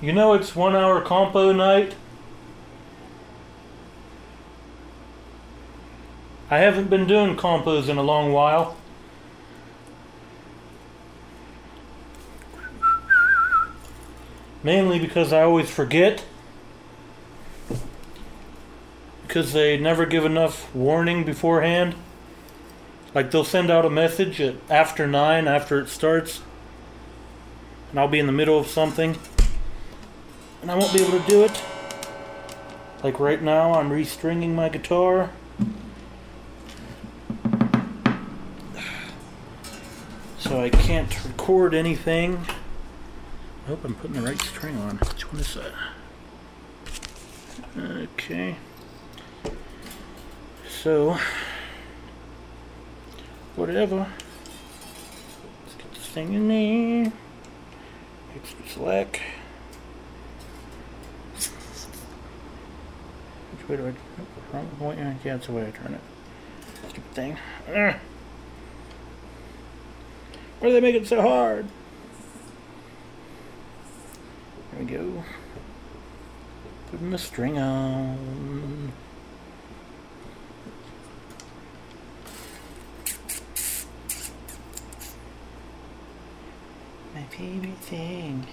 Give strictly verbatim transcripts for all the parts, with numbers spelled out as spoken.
You know it's one hour compo night. I haven't been doing compos in a long while. Mainly because I always forget. Because they never give enough warning beforehand. Like they'll send out a message at after nine, after it starts. And I'll be in the middle of something. And I won't be able to do it. Like right now, I'm restringing my guitar. So I can't record anything. I hope I'm putting the right string on. Which one is that? Okay. So, whatever. Let's get this thing in there. Get some slack. Which way do I... Wrong way? Yeah, that's the way I turn it. Stupid thing. Ugh. Why do they make it so hard? There we go. Putting the string on. My favorite thing.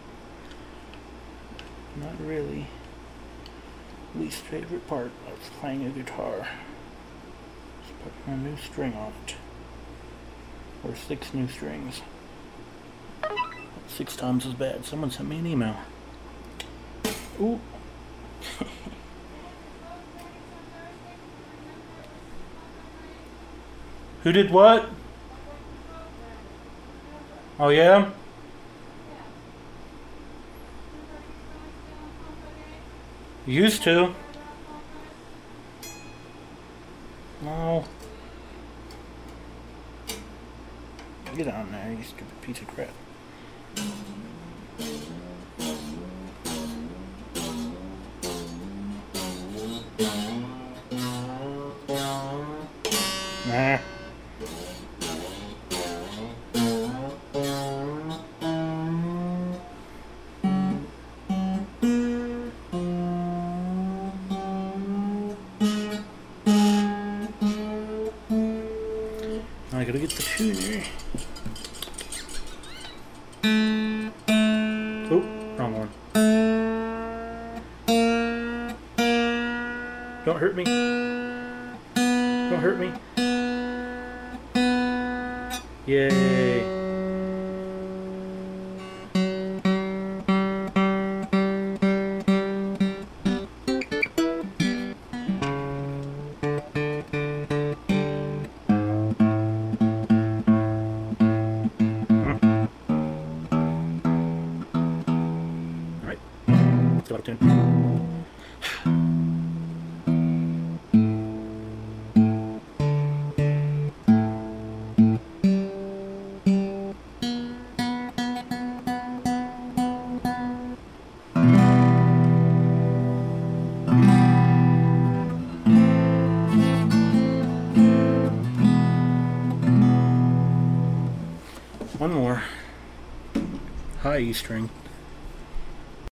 Not really. Least favorite part of playing a guitar. Just putting a new string on it. Or six new strings. Six times as bad. Someone sent me an email. Ooh. Who did what? Oh yeah? Used to. No. Get on there, you stupid piece of crap. Nah. I gotta get the tuner. Oh, wrong one. Don't hurt me. Don't hurt me. Yay. Out of tune. One more high E string.